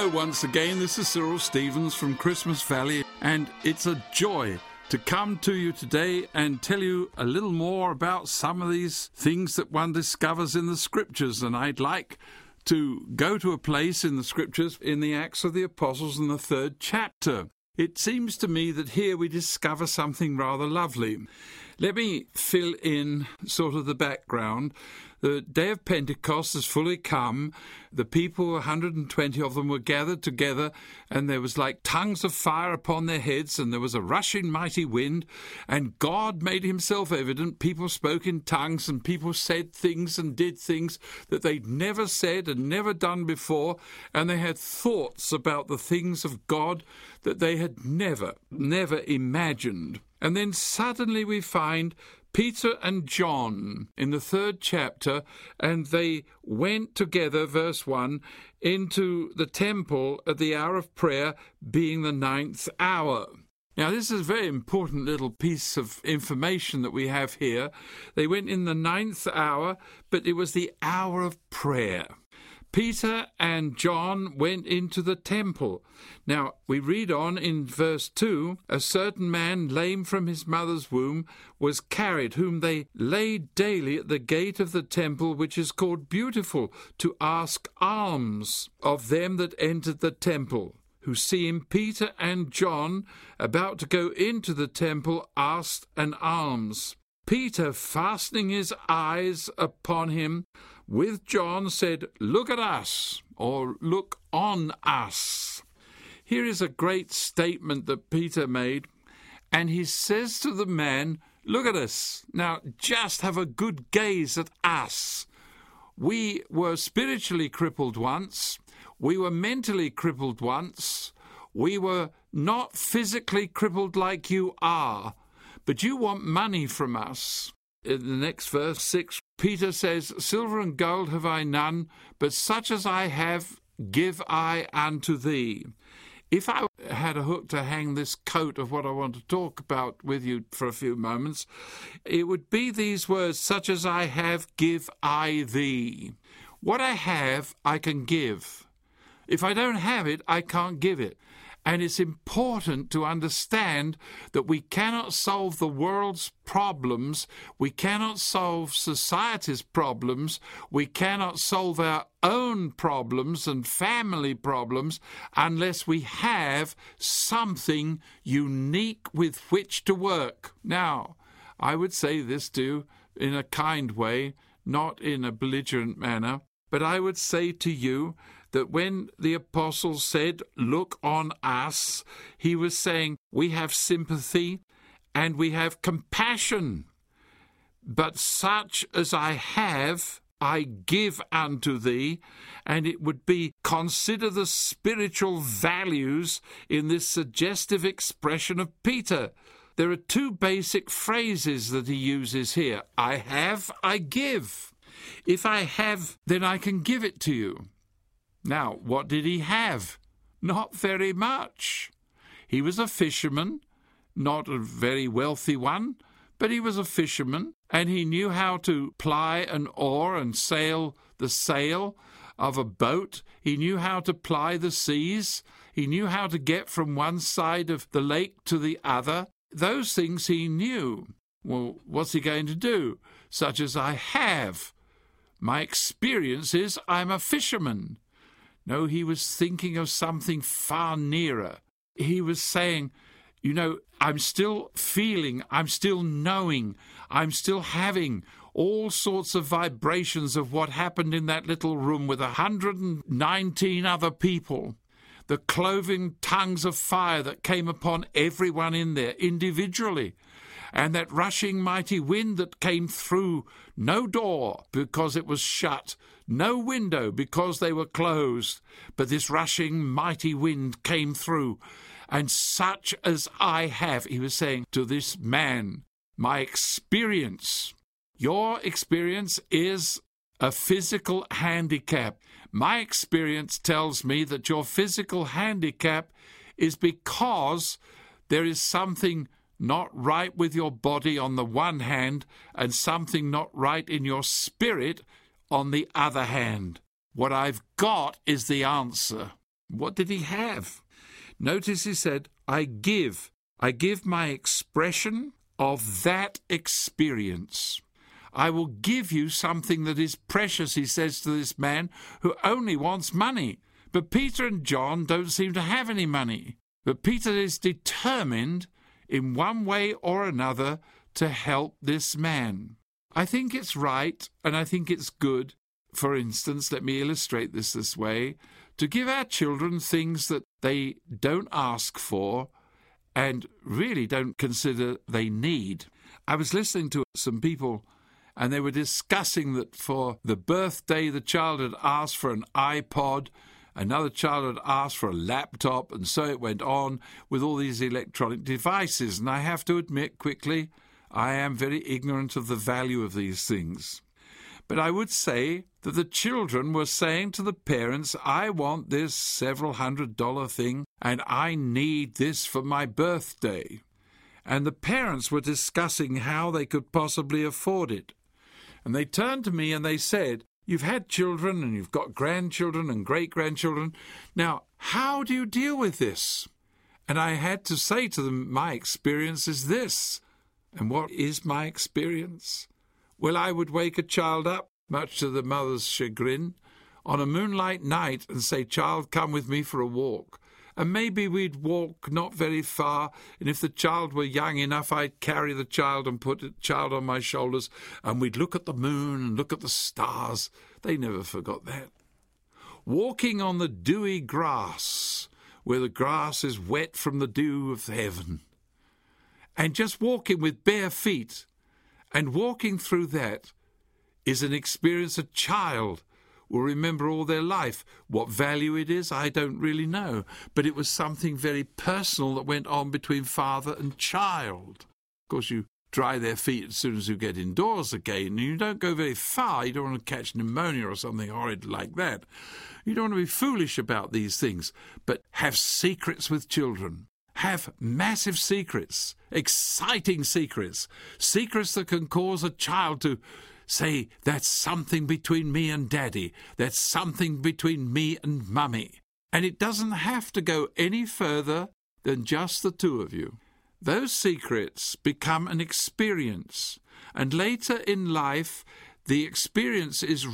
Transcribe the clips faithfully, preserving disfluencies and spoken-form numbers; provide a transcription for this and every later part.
Hello once again, this is Cyril Stevens from Christmas Valley, and it's a joy to come to you today and tell you a little more about some of these things that one discovers in the Scriptures. And I'd like to go to a place in the Scriptures in the Acts of the Apostles in the third chapter. It seems to me that here we discover something rather lovely. Let me fill in sort of the background. The day of Pentecost has fully come. The people, one hundred twenty of them, were gathered together, and there was like tongues of fire upon their heads, and there was a rushing mighty wind, and God made himself evident. People spoke in tongues, and people said things and did things that they'd never said and never done before, and they had thoughts about the things of God that they had never, never imagined. And then suddenly we find Peter and John in the third chapter, and they went together, verse one, into the temple at the hour of prayer, being the ninth hour. Now, this is a very important little piece of information that we have here. They went in the ninth hour, but it was the hour of prayer. Peter and John went into the temple. Now, we read on in verse two, a certain man lame from his mother's womb was carried, whom they laid daily at the gate of the temple, which is called Beautiful, to ask alms of them that entered the temple, who seeing Peter and John about to go into the temple, asked an alms. Peter, fastening his eyes upon him, with John said, "Look at us," or "Look on us." Here is a great statement that Peter made, and he says to the man, "Look at us. Now just have a good gaze at us. We were spiritually crippled once. We were mentally crippled once. We were not physically crippled like you are, but you want money from us." In the next verse, six, Peter says, "Silver and gold have I none, but such as I have give I unto thee." If I had a hook to hang this coat of what I want to talk about with you for a few moments, it would be these words, "Such as I have give I thee." What I have, I can give. If I don't have it, I can't give it. And it's important to understand that we cannot solve the world's problems, we cannot solve society's problems, we cannot solve our own problems and family problems unless we have something unique with which to work. Now, I would say this to you in a kind way, not in a belligerent manner, but I would say to you that when the apostle said, "Look on us," he was saying, we have sympathy and we have compassion. But such as I have, I give unto thee. And it would be, consider the spiritual values in this suggestive expression of Peter. There are two basic phrases that he uses here. I have, I give. If I have, then I can give it to you. Now, what did he have? Not very much. He was a fisherman, not a very wealthy one, but he was a fisherman, and he knew how to ply an oar and sail the sail of a boat. He knew how to ply the seas. He knew how to get from one side of the lake to the other. Those things he knew. Well, what's he going to do? Such as I have. My experience is I'm a fisherman. No, he was thinking of something far nearer. He was saying, you know, I'm still feeling, I'm still knowing, I'm still having all sorts of vibrations of what happened in that little room with one hundred nineteen other people. The cloven tongues of fire that came upon everyone in there individually. And that rushing mighty wind that came through, no door because it was shut, no window because they were closed, but this rushing mighty wind came through. And such as I have, he was saying to this man, my experience, your experience is a physical handicap. My experience tells me that your physical handicap is because there is something not right with your body on the one hand and something not right in your spirit on the other hand. What I've got is the answer. What did he have? Notice he said, I give. I give my expression of that experience. I will give you something that is precious, he says to this man who only wants money. But Peter and John don't seem to have any money. But Peter is determined in one way or another to help this man. I think it's right, and I think it's good, for instance, let me illustrate this this way, to give our children things that they don't ask for and really don't consider they need. I was listening to some people, and they were discussing that for the birthday the child had asked for an iPod, another child had asked for a laptop, and so it went on with all these electronic devices. And I have to admit quickly, I am very ignorant of the value of these things. But I would say that the children were saying to the parents, I want this several hundred dollar thing, and I need this for my birthday. And the parents were discussing how they could possibly afford it. And they turned to me and they said, you've had children and you've got grandchildren and great-grandchildren. Now, how do you deal with this? And I had to say to them, my experience is this. And what is my experience? Well, I would wake a child up, much to the mother's chagrin, on a moonlight night and say, child, come with me for a walk. And maybe we'd walk not very far, and if the child were young enough, I'd carry the child and put the child on my shoulders, and we'd look at the moon and look at the stars. They never forgot that. Walking on the dewy grass, where the grass is wet from the dew of heaven. And just walking with bare feet, and walking through that is an experience a child will remember all their life. What value it is, I don't really know. But it was something very personal that went on between father and child. Of course, you dry their feet as soon as you get indoors again, and you don't go very far. You don't want to catch pneumonia or something horrid like that. You don't want to be foolish about these things, but have secrets with children. Have massive secrets, exciting secrets, secrets that can cause a child to say, that's something between me and Daddy, that's something between me and Mummy. And it doesn't have to go any further than just the two of you. Those secrets become an experience, and later in life, the experience is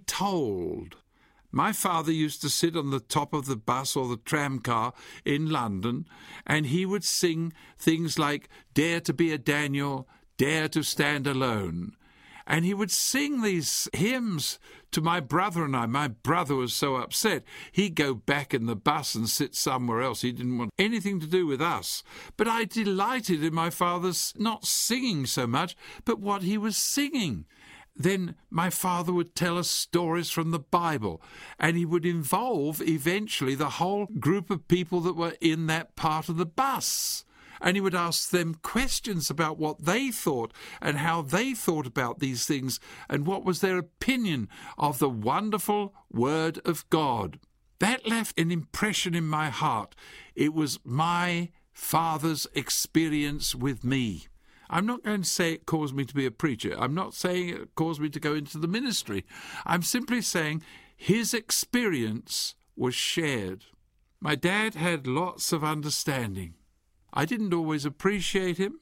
retold. My father used to sit on the top of the bus or the tram car in London, and he would sing things like, Dare to be a Daniel, Dare to stand alone. And he would sing these hymns to my brother and I. My brother was so upset. He'd go back in the bus and sit somewhere else. He didn't want anything to do with us. But I delighted in my father's not singing so much, but what he was singing. Then my father would tell us stories from the Bible, and he would involve eventually the whole group of people that were in that part of the bus. And he would ask them questions about what they thought and how they thought about these things and what was their opinion of the wonderful Word of God. That left an impression in my heart. It was my father's experience with me. I'm not going to say it caused me to be a preacher. I'm not saying it caused me to go into the ministry. I'm simply saying his experience was shared. My dad had lots of understanding. I didn't always appreciate him,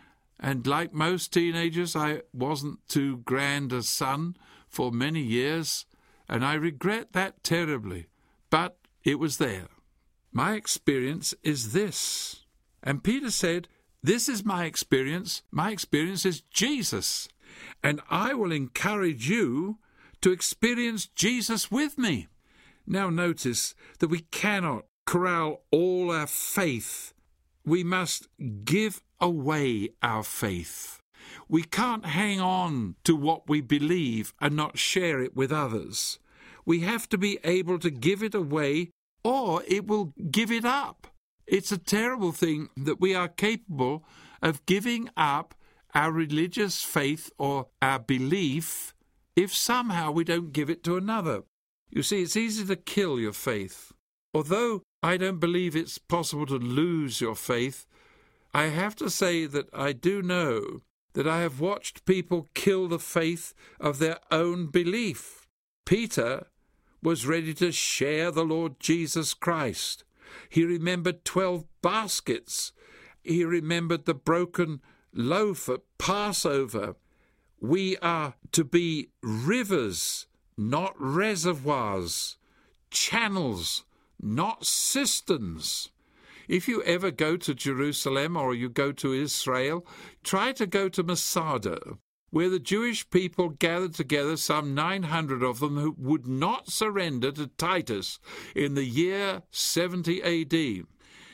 and like most teenagers, I wasn't too grand a son for many years, and I regret that terribly. But it was there. My experience is this. And Peter said, this is my experience. My experience is Jesus. And I will encourage you to experience Jesus with me. Now notice that we cannot corral all our faith. We must give away our faith. We can't hang on to what we believe and not share it with others. We have to be able to give it away, or it will give it up. It's a terrible thing that we are capable of giving up our religious faith or our belief if somehow we don't give it to another. You see, it's easy to kill your faith. Although I don't believe it's possible to lose your faith, I have to say that I do know that I have watched people kill the faith of their own belief. Peter was ready to share the Lord Jesus Christ. He remembered twelve baskets. He remembered the broken loaf at Passover. We are to be rivers, not reservoirs, channels, not cisterns. If you ever go to Jerusalem or you go to Israel, try to go to Masada, where the Jewish people gathered together, some nine hundred of them, who would not surrender to Titus in the year seventy A D.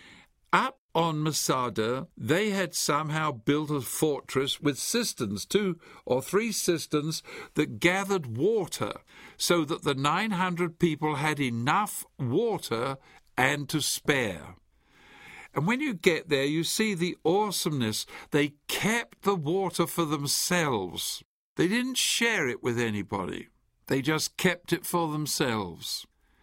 Up on Masada, they had somehow built a fortress with cisterns, two or three cisterns that gathered water, so that the nine hundred people had enough water and to spare. And when you get there, you see the awesomeness. They kept the water for themselves. They didn't share it with anybody. They just kept it for themselves.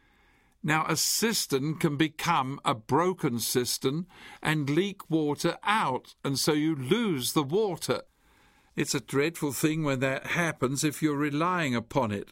Now, a cistern can become a broken cistern and leak water out, and so you lose the water. It's a dreadful thing when that happens if you're relying upon it.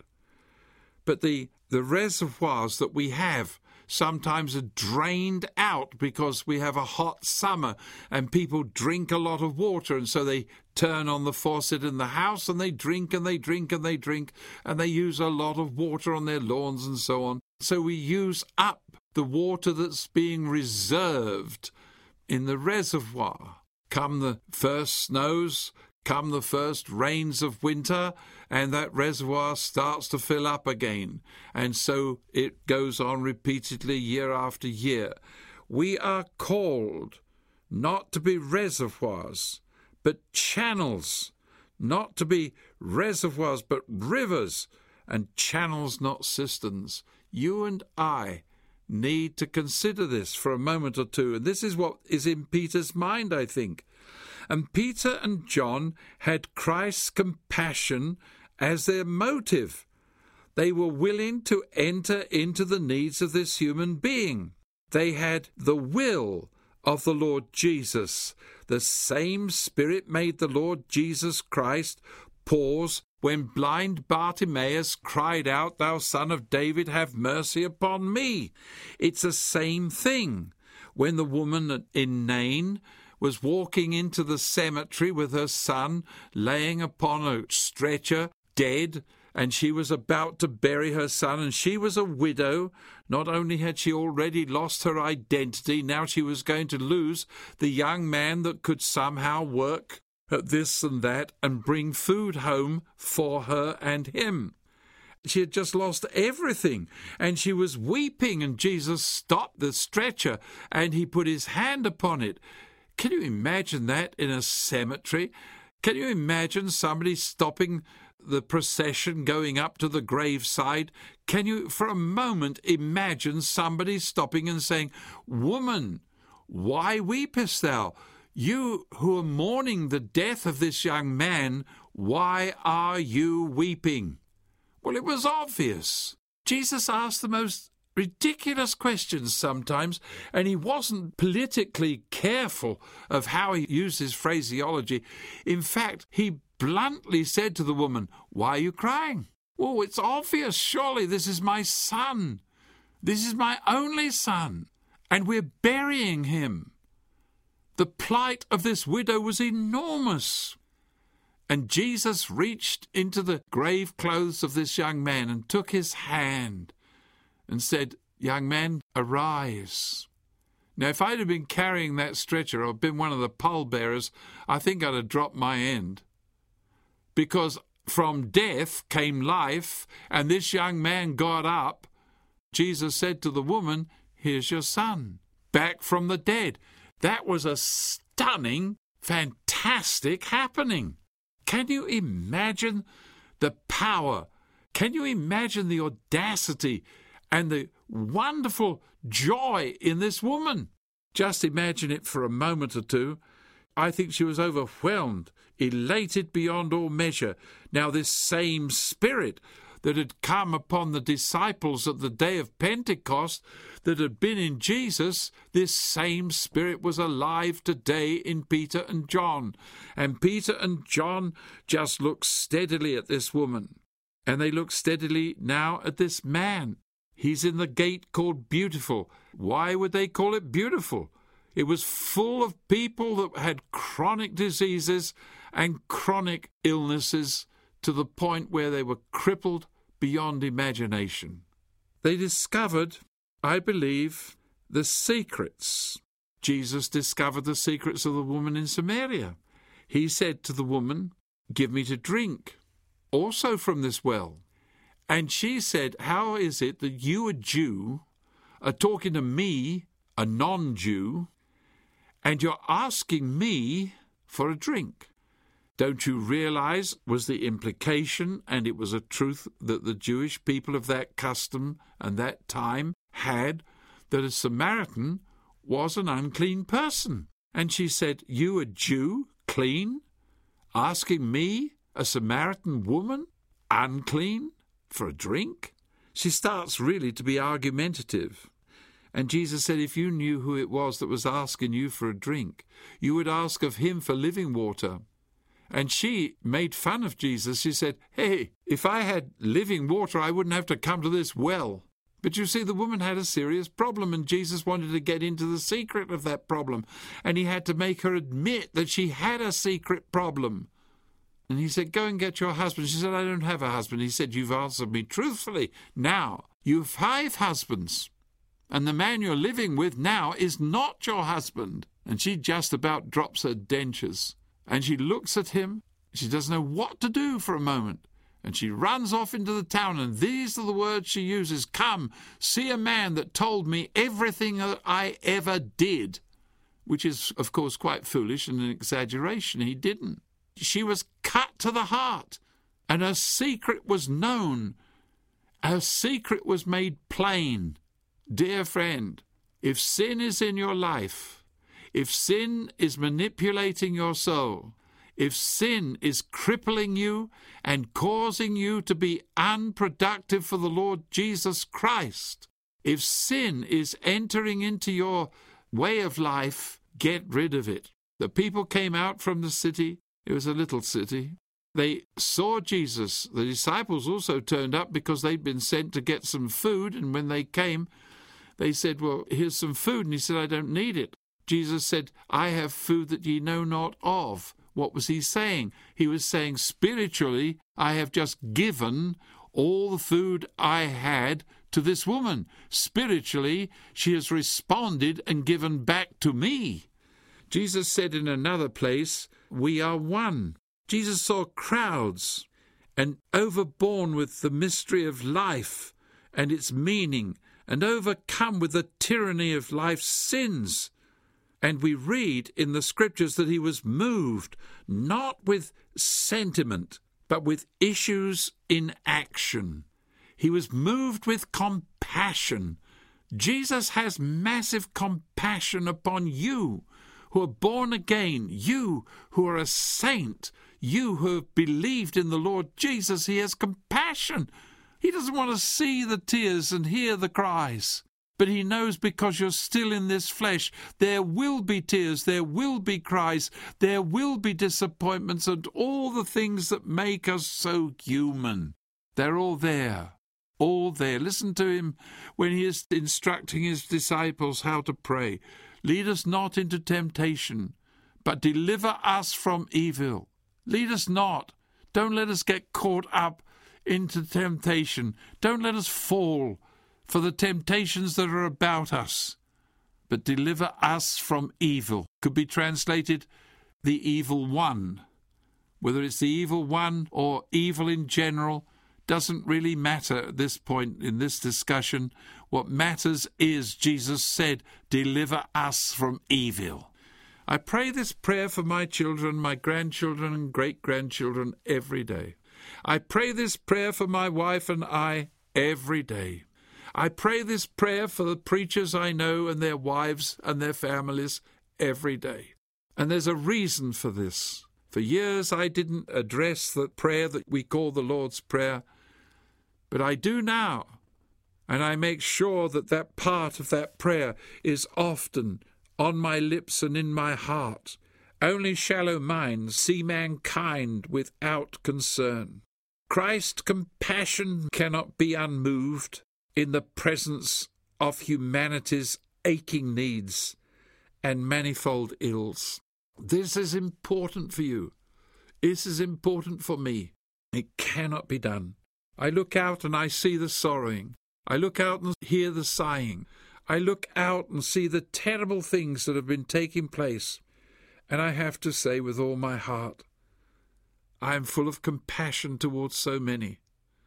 But the, the reservoirs that we have sometimes are drained out because we have a hot summer and people drink a lot of water, and so they turn on the faucet in the house and they drink and they drink and they drink and they use a lot of water on their lawns and so on. So we use up the water that's being reserved in the reservoir. Come the first snows, come the first rains of winter, and that reservoir starts to fill up again. And so it goes on repeatedly year after year. We are called not to be reservoirs, but channels. Not to be reservoirs, but rivers, and channels, not cisterns. You and I need to consider this for a moment or two. And this is what is in Peter's mind, I think. And Peter and John had Christ's compassion as their motive. They were willing to enter into the needs of this human being. They had the will of the Lord Jesus. The same Spirit made the Lord Jesus Christ pause when blind Bartimaeus cried out, "Thou Son of David, have mercy upon me." It's the same thing. When the woman in Nain was walking into the cemetery with her son laying upon a stretcher, dead, and she was about to bury her son, and she was a widow. Not only had she already lost her identity, now she was going to lose the young man that could somehow work at this and that and bring food home for her and him. She had just lost everything, and she was weeping, and Jesus stopped the stretcher, and he put his hand upon it. Can you imagine that in a cemetery? Can you imagine somebody stopping the procession going up to the graveside? Can you, for a moment, imagine somebody stopping and saying, "Woman, why weepest thou? You who are mourning the death of this young man, why are you weeping?" Well, it was obvious. Jesus asked the most ridiculous questions sometimes, and he wasn't politically careful of how he used his phraseology. In fact, he bluntly said to the woman, "Why are you crying?" "Oh, it's obvious, surely. This is my son. This is my only son, and we're burying him." The plight of this widow was enormous. And Jesus reached into the grave clothes of this young man and took his hand and said, "Young man, arise." Now, if I'd have been carrying that stretcher or been one of the pallbearers, I think I'd have dropped my end. Because from death came life, and this young man got up. Jesus said to the woman, "Here's your son, back from the dead." That was a stunning, fantastic happening. Can you imagine the power? Can you imagine the audacity and the wonderful joy in this woman? Just imagine it for a moment or two. I think she was overwhelmed, elated beyond all measure. Now this same Spirit that had come upon the disciples at the day of Pentecost, that had been in Jesus, this same Spirit was alive today in Peter and John. And Peter and John just looked steadily at this woman. And they looked steadily now at this man. He's in the gate called Beautiful. Why would they call it beautiful? It was full of people that had chronic diseases and chronic illnesses to the point where they were crippled beyond imagination. They discovered, I believe, the secrets. Jesus discovered the secrets of the woman in Samaria. He said to the woman, "Give me to drink, also from this well." And she said, "How is it that you, a Jew, are talking to me, a non-Jew, and you're asking me for a drink? Don't you realize," was the implication, and it was a truth that the Jewish people of that custom and that time had, that a Samaritan was an unclean person. And she said, "You, a Jew, clean, asking me, a Samaritan woman, unclean, for a drink?" She starts really to be argumentative. And Jesus said, if you knew who it was that was asking you for a drink, you would ask of him for living water. And she made fun of Jesus. She said, "Hey, if I had living water, I wouldn't have to come to this well." But you see, the woman had a serious problem, and Jesus wanted to get into the secret of that problem. And he had to make her admit that she had a secret problem. And he said, "Go and get your husband." She said, "I don't have a husband." He said, "You've answered me truthfully. Now, you've five husbands, and the man you're living with now is not your husband." And she just about drops her dentures. And she looks at him. She doesn't know what to do for a moment. And she runs off into the town, and these are the words she uses: "Come, see a man that told me everything that I ever did." Which is, of course, quite foolish and an exaggeration. He didn't. She was cut to the heart, and her secret was known. Her secret was made plain. Dear friend, if sin is in your life, if sin is manipulating your soul, if sin is crippling you and causing you to be unproductive for the Lord Jesus Christ, if sin is entering into your way of life, get rid of it. The people came out from the city. It was a little city. They saw Jesus. The disciples also turned up because they'd been sent to get some food, and when they came, they said, "Well, here's some food." And he said, "I don't need it." Jesus said, "I have food that ye know not of." What was he saying? He was saying, spiritually, I have just given all the food I had to this woman. Spiritually, she has responded and given back to me. Jesus said in another place, "We are one." Jesus saw crowds, and overborne with the mystery of life and its meaning, and overcome with the tyranny of life's sins. And we read in the scriptures that he was moved, not with sentiment, but with issues in action. He was moved with compassion. Jesus has massive compassion upon you who are born again, you who are a saint, you who have believed in the Lord Jesus. He has compassion. He doesn't want to see the tears and hear the cries. But he knows because you're still in this flesh, there will be tears, there will be cries, there will be disappointments, and all the things that make us so human. They're all there, all there. Listen to him when he is instructing his disciples how to pray. "Lead us not into temptation, but deliver us from evil." Lead us not. Don't let us get caught up into temptation. Don't let us fall for the temptations that are about us, but deliver us from evil. Could be translated the evil one. Whether it's the evil one or evil in general doesn't really matter at this point in this discussion. What matters is Jesus said, "Deliver us from evil." I pray this prayer for my children, my grandchildren and great-grandchildren every day. I pray this prayer for my wife and I every day. I pray this prayer for the preachers I know and their wives and their families every day. And there's a reason for this. For years I didn't address the prayer that we call the Lord's Prayer, but I do now. And I make sure that that part of that prayer is often on my lips and in my heart. Only shallow minds see mankind without concern. Christ's compassion cannot be unmoved. in the presence of humanity's aching needs and manifold ills. This is important for you. This is important for me. It cannot be done. I look out and I see the sorrowing. I look out and hear the sighing. I look out and see the terrible things that have been taking place. And I have to say with all my heart, I am full of compassion towards so many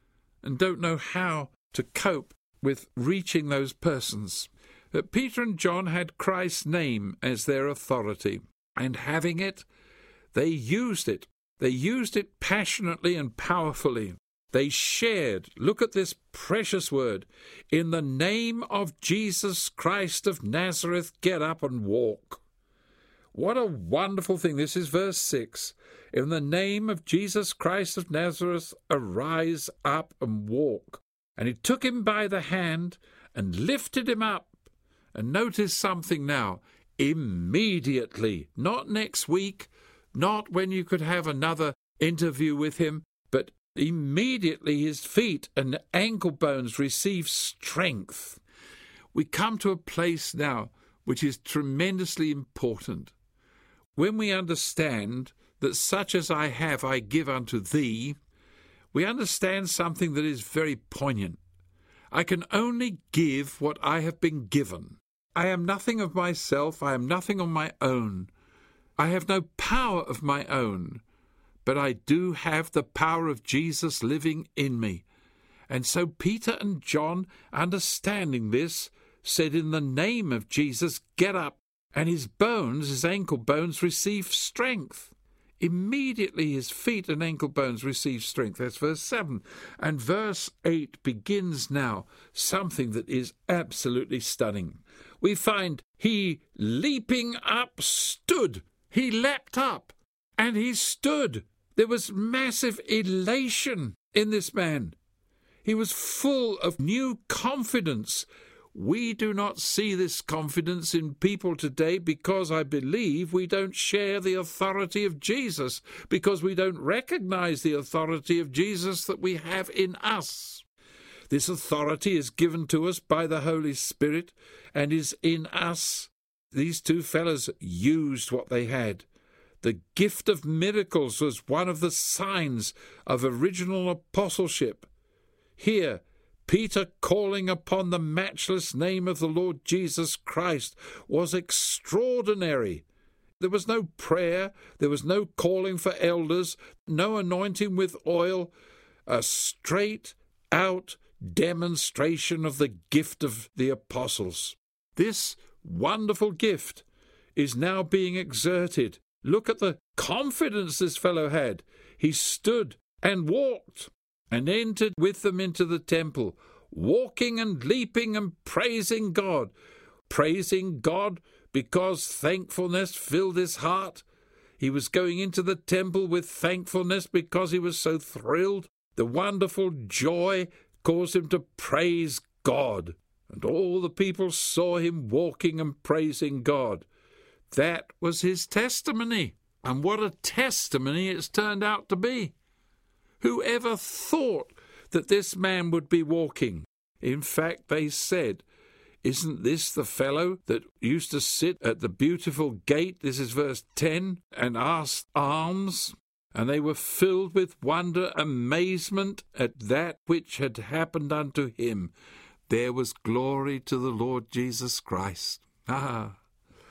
and don't know how to cope with reaching those persons. But Peter and John had Christ's name as their authority, and having it, they used it. They used it passionately and powerfully. They shared, look at this precious word, in the name of Jesus Christ of Nazareth, get up and walk. What a wonderful thing. This is verse six. In the name of Jesus Christ of Nazareth, arise up and walk. And he took him by the hand and lifted him up. And notice something now. Immediately, not next week, not when you could have another interview with him, but immediately his feet and ankle bones receive strength. We come to a place now which is tremendously important. When we understand that such as I have I give unto thee, we understand something that is very poignant. I can only give what I have been given. I am nothing of myself, I am nothing on my own. I have no power of my own, but I do have the power of Jesus living in me. And so Peter and John, understanding this, said, in the name of Jesus, get up. And his bones, his ankle bones, receive strength. Immediately his feet and ankle bones receive strength. That's verse seven. And verse eight begins now something that is absolutely stunning. We find he, leaping up, stood. He leapt up and he stood. There was massive elation in this man. He was full of new confidence. We do not see this confidence in people today because I believe we don't share the authority of Jesus, because we don't recognize the authority of Jesus that we have in us. This authority is given to us by the Holy Spirit and is in us. These two fellows used what they had. The gift of miracles was one of the signs of original apostleship. Here, Peter, calling upon the matchless name of the Lord Jesus Christ, was extraordinary. There was no prayer, there was no calling for elders, no anointing with oil, a straight-out demonstration of the gift of the apostles. This wonderful gift is now being exerted. Look at the confidence this fellow had. He stood and walked and entered with them into the temple, walking and leaping and praising God. Praising God because thankfulness filled his heart. He was going into the temple with thankfulness because he was so thrilled. The wonderful joy caused him to praise God. And all the people saw him walking and praising God. That was his testimony. And what a testimony it's turned out to be. Whoever thought that this man would be walking? In fact, they said, isn't this the fellow that used to sit at the beautiful gate, this is verse ten, and ask alms? And they were filled with wonder, amazement at that which had happened unto him. There was glory to the Lord Jesus Christ. Ah,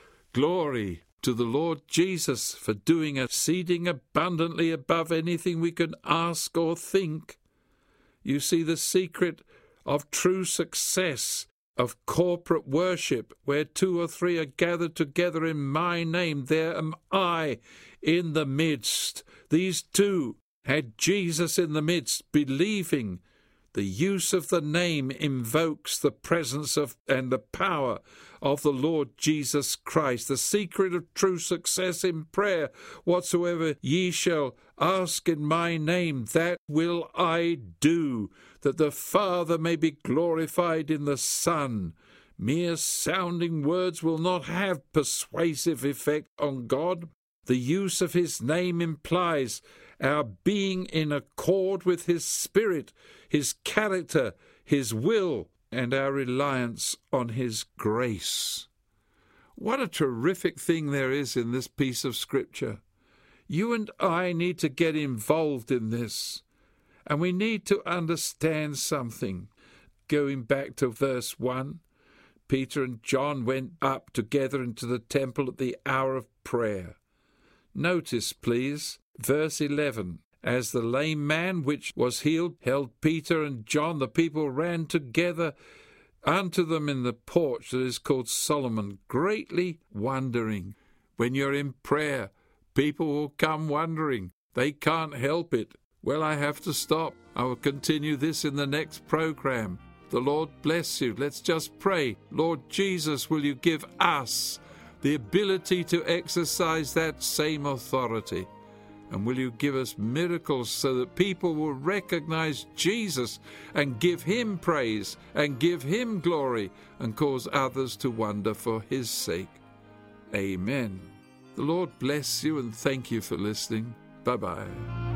glory to the Lord Jesus for doing exceeding abundantly above anything we could ask or think. You see, the secret of true success, of corporate worship, where two or three are gathered together in my name, there am I in the midst. These two had Jesus in the midst, believing. The use of the name invokes the presence of and the power of the Lord Jesus Christ. The secret of true success in prayer, whatsoever ye shall ask in my name, that will I do, that the Father may be glorified in the Son. Mere sounding words will not have persuasive effect on God. The use of his name implies our being in accord with his spirit, his character, his will, and our reliance on his grace. What a terrific thing there is in this piece of Scripture. You and I need to get involved in this, and we need to understand something. Going back to verse one, Peter and John went up together into the temple at the hour of prayer. Notice, please, verse eleven. As the lame man which was healed held Peter and John, the people ran together unto them in the porch that is called Solomon, greatly wondering. When you're in prayer, people will come wondering. They can't help it. Well, I have to stop. I will continue this in the next program. The Lord bless you. Let's just pray. Lord Jesus, will you give us the ability to exercise that same authority? And will you give us miracles so that people will recognize Jesus and give him praise and give him glory and cause others to wonder for his sake? Amen. The Lord bless you and thank you for listening. Bye-bye.